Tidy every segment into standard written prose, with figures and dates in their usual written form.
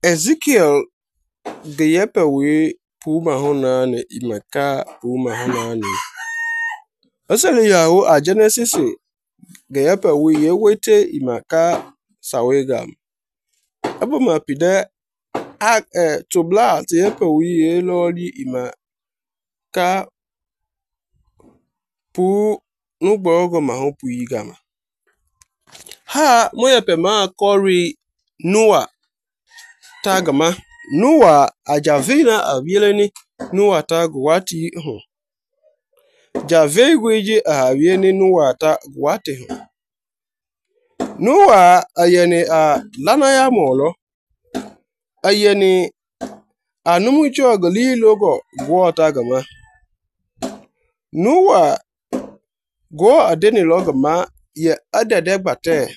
Ezekiel geyepewe puma honane imaka puma honane. Asali yahu a Genesis geyepewe yewete imaka sawegam. Abu mapide tobla teyepewe yeloli imaka pu nugbogo mahopu yigama. Ha moyepe ma kori Noah tagama. Noah ajavina avieleni Noah ta guwati hu. Javegweji avieni Noah ta guwati hu. Noah ayeni lana ya molo. Ayeni anumucho agali logo guwa tagama. Noah go adeni logama ye adedegbate.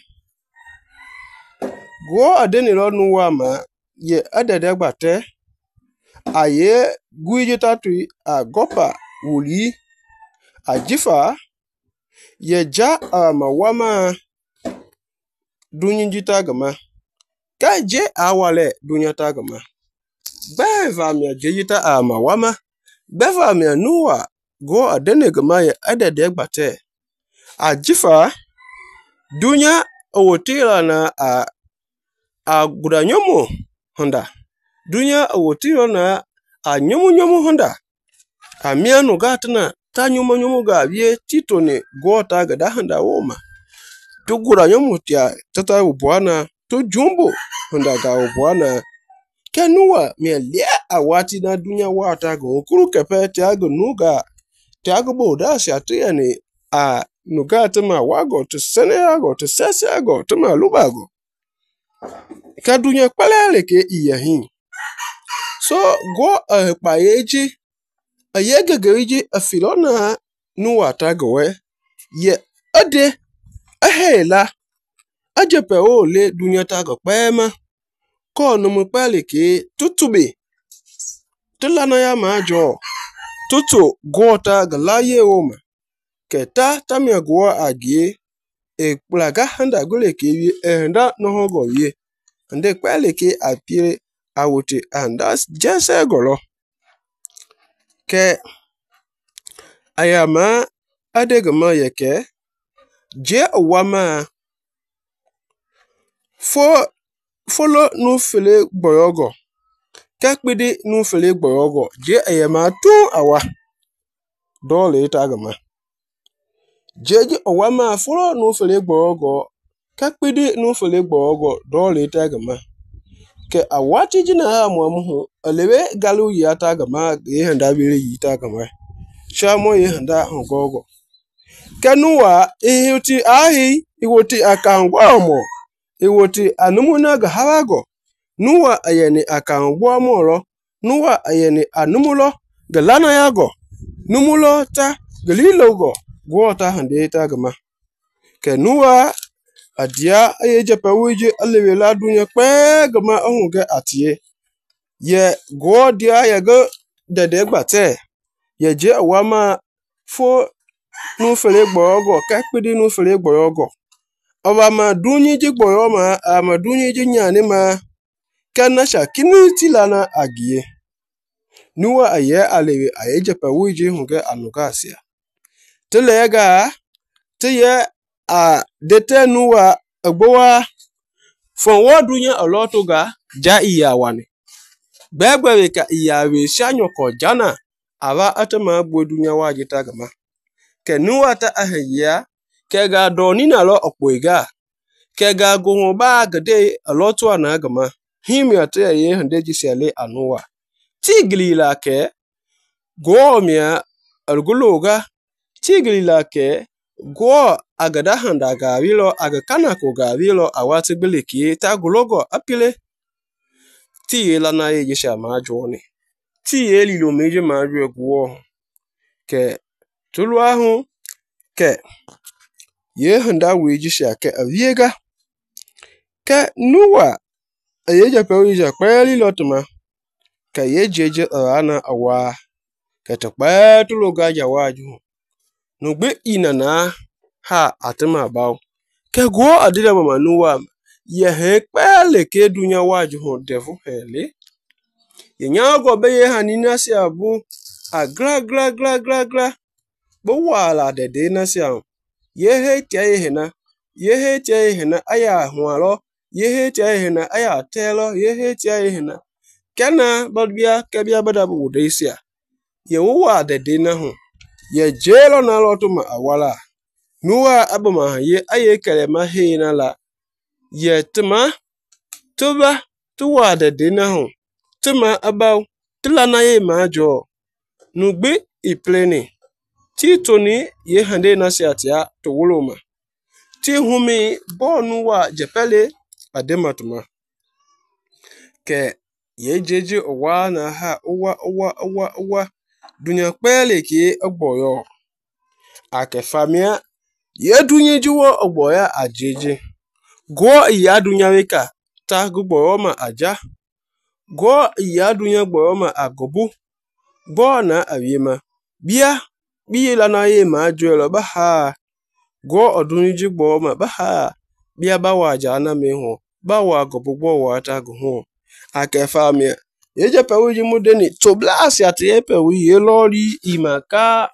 Go adeni lo Noah ma ye adedegbate. Aye guiji tatui agopa wuli ajifa ye ja mawama dunyinjita gama. Ka je awale dunyata gama. Beva mia jejita mawama. Beva mia Noah go adeni gama ye adedegbate. Ajifa dunya awotila na gudanyomo honda. Dunya awotila na nyomu honda. Mianu gatana ta nyomu ga vie titone gota gada honda woma. Tu gudanyomo tia tata ubuana. Tu jumbo honda ga ubuana. Ke Noah mia lia awati na dunya wata go. Kuru kepe tiago nuga. Tiago boda si atuyani nuga tema wago tu sene ago tu sese ago tema lubago. Ka dunya kwalele ke iyahin. So go payeji ayegegeji afilona Noah tagowe ye ade ahela ajepe ole dunya tago pema ko numu pale ke tutube tulana ya majo tutu go tago laye woma keta tamia go agie plaga handa gole ke wi handa no go wi ande pale ke apire awote anda jese golo ke ayama adegama yeke je wama folo nu fele boyogo kakpidi nu fele boyogo je ayama tu awa dole tagama jeji owama folo nu fele boyogo kakpidi nu fele boyogo dole tagama ke awati jina ha muamuhu alewe galu yata gama ye handa bire yita gama shamo ye handa hongogo ke Noah ihuti ahi iwoti akangwa mo iwoti anumuna ga hawago Noah ayeni akangwa moro Noah ayeni anumulo galana yago numulo ta galilogo gwota hande ta gama ke Noah adia ayejepe wije alewe la dunya kpe gama onge atie ye go dia ye go dedegbate ye je awama fo nu fele gbogo kakpidi nu fele gbogo oba ma dunyi ji gboyo ma dunyi ji nyane ma kana shakinu tilana agie Noah aye alewe ayejepe wije hunge anuga asia telega teye dete Noah agbowa fon wo dunya olotuga ja iyawane begbewe ka iyawe shanyoko jana aba atama gbo dunya wajita gama ke Noah ta ahya ke ga doni na lo opoiga ke ga gohun ba gade alotu ana gama himya te ye hande jisele anuwa tiglila ke gomia alguloga tiglila ke go agada handa ga wilo agakana ko ga wilo awati biliki ta gulogo apile ti la na ye sha ma joni ti eli lo meje ma ru egwo ke tulu ahun ke ye handa weji sha ke aviega ke Noah ayeje pe wije peli lotuma ke ye jeje ana awa ke to pe tulu ga jawaju nugbe inana ha atema bawo ke go adira mama Noah ye he pele ke dunya waju ho devu hele ye nyago be ye hanina si abu agra gra gra gra gra bo wala de na si ahu ye he tia ye hena aya hualo ye he tia ye hena aya telo ye he tia ye hena kana badbia kebia badabu de sia ye wa de na hu ye jelo na lotu ma awala nuwa abuma ye aye kele ma he na la ye tuma tuba tuwa de na hu tuma abaw tila na ye ma jo nugbi ipleni ti toni ye hande na siatia to woloma ti humi bonu wa jepele adematuma ke ye jeje owa na ha owa dunya pele ki ogboyo ake famia ye dunye juwo ogboya ajeje go iya dunya weka ta gboyo ma aja go iya dunya gboyo ma agobu bo na awiema bia bi la na ye ma juelo ba ha go odunye ji gboyo ma ba ha bia ba wa aja na me ho ba wa agobu gbo wa ta go ho ake famia ye je pe wi mu deni to blast ati ye pe wi ye lori imaka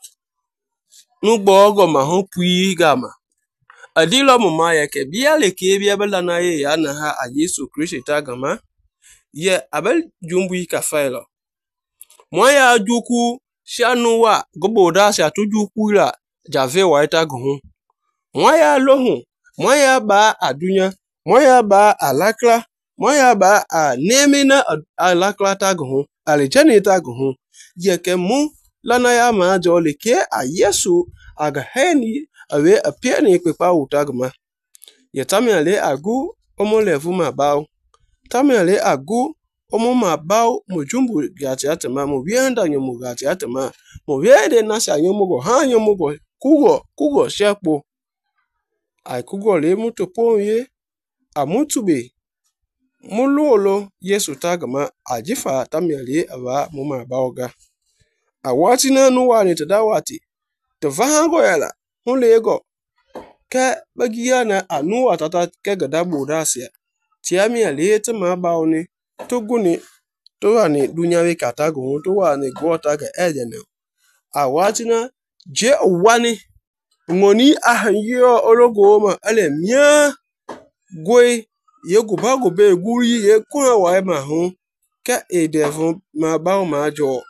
nugbo ogo ma ho pui gama adilo mama ya ke bia le ke bia bela na ye ya na ha a Yesu Kristo ta gama ye abel jumbu ka failo mo ya juku shanu wa gobo da sha to juku la jave wa ta gun mo ya lohun mo ya ba adunya mo ya ba alakla mo ya ba a nemina alakla ta gun alijani ta gun ye ke mu lana ya ma jo le ke a Yesu aga heni awe apia ni pepa utagma ye tamiale agu omolevu ma bawo tamiale agu omo ma bawo mojumbu gati atema mo wienda nyomu gati atema mo wiende na sha nyomugo ha nyomugo kugo shepo ai kugo le muto ponye amutube muluolo Yesu tagma ajifa tamiale aba mo ma bawo ga awati na nuwa ni tadawati to vahango yala hulego ke bagiya na anu atata ke gada bodasia tiami alete ma bauni to guni to ani dunya we katago to wani gota ga ejene awati na je wani ngoni ahanyo ologo ma ale mia gwe ye gubago be guri ye kuna wa ma hu ke edevu ma bawo ma jo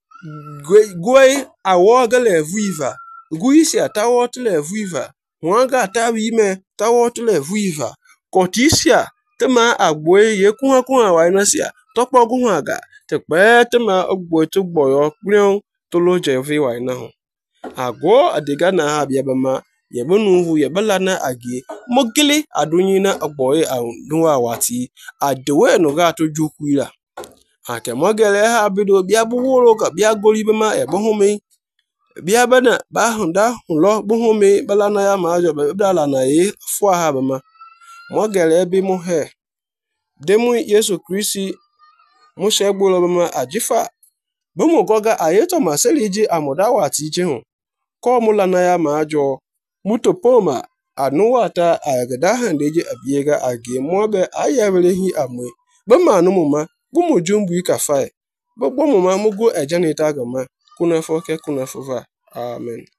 gwe awo ga le viva gui si atawo tele viva wanga tawi me tawo tele viva kotisia tema agboe ye kun wa na sia topo gun aga te pe tema ogbo to gboyo prion to lo je vi wa na ho ago adega na ha bia bama ye bonu hu ye bala na agi mogili adunyi na ogboe anwa wati adewe no ga to jukuila ake mogele ha bido bia buworo ka bia goli bama e bohumi bia bana ba hunda hulo buhumi bala na ya ma jo be bala na ye fu ha bama mogele bi mu he demu Yesu Kristi mu shegbulo bama ajifa bumu goga ayeto maseliji amuda wati je hu ko mula na ya ma jo mutopoma anuwata agada handeje abiega age mobe ayabelehi amwe bama anumuma bumu jumbu ikafai bomo ma mugo ejanita gama kuna foke kuna fova amen.